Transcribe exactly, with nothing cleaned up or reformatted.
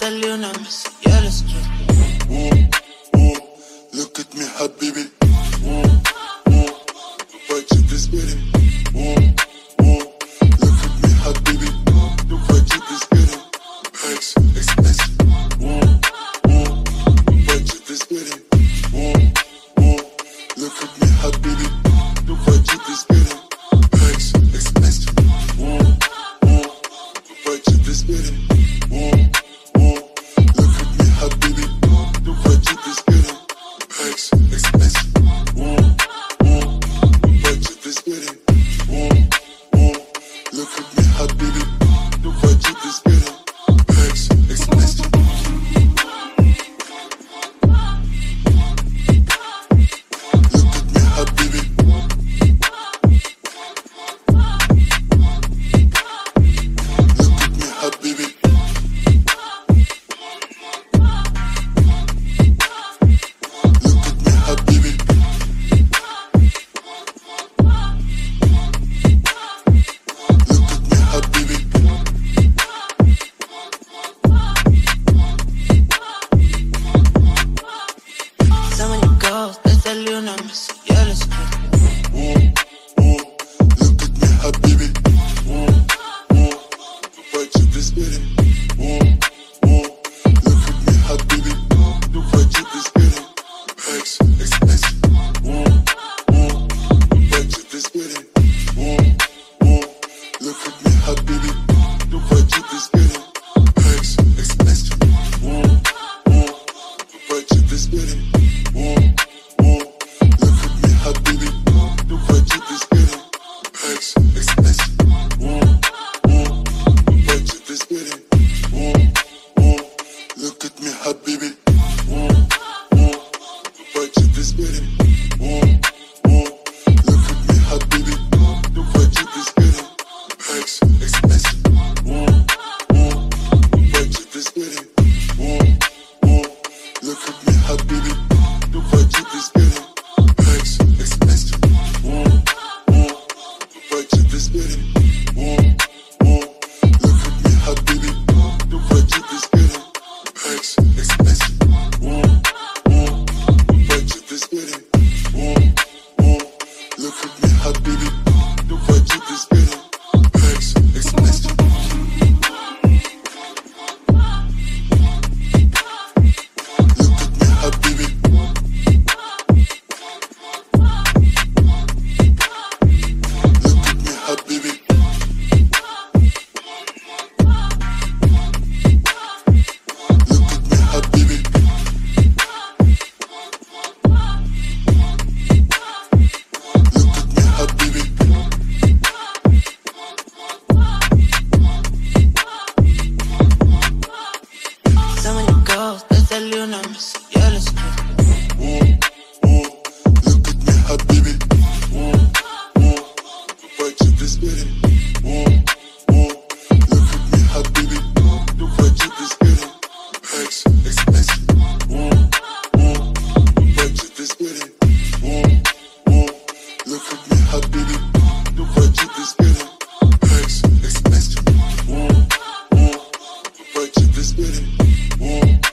salir una mesa, ya la estoy. Oh, oh, look at me, habibi. Oh, oh, what you just getting? Oh, oh, look at me, habibi. What you just getting? X, expensive. Oh, oh, what you just getting? Oh, oh, look at me, habibi. What you just getting? X, expensive. Oh, oh, what you just getting? Oh, oh, look at me, habibi. What you just getting? X, expensive. Oh, oh, what you just getting? Oh, oh, look at me, habibi. What you just getting? X, expensive. Look at me, habibi. Look at me, habibi. Look at me, habibi. Look at me, habibi. So many girls, te salir una mesa, ya la estoy. Oh, oh, look at me, habibi. Oh, oh, what you just getting? Oh, oh, look at me, habibi. What you just getting? X, expensive. Oh, oh, what you just getting? Oh, oh, look at me, habibi. What you just getting? X, expensive. Oh, oh, what you just getting? Oh, oh, look at me, habibi. What you just getting? X, expensive. Oh, oh, what you just getting? Oh, oh, look at me, habibi. Oh, oh, what you just getting? Oh, oh, look at me, habibi. What you just getting? X, expensive. Oh, oh, what you just getting? Oh, oh, look at me, habibi. What you just getting? X, expensive. Oh, oh, what you just getting? Oh, oh, look at me, habibi. What you just getting? X, expensive. Oh, oh, what you just getting? Oh, oh, look at me, habibi. What you just getting? X, expensive. Look at me, habibi. Look at me, habibi. Look at me, habibi. Look at me, habibi. So many girls, te salir una mesa, ya la estoy. Oh, oh, look at me, habibi. Oh, oh, what you just getting? Oh, oh, look at me, habibi. What you just getting? X, expensive. Oh, oh, what you just getting? Oh, oh, look at me, habibi. What you just getting? X, expensive. Oh, oh, what you just getting? Oh,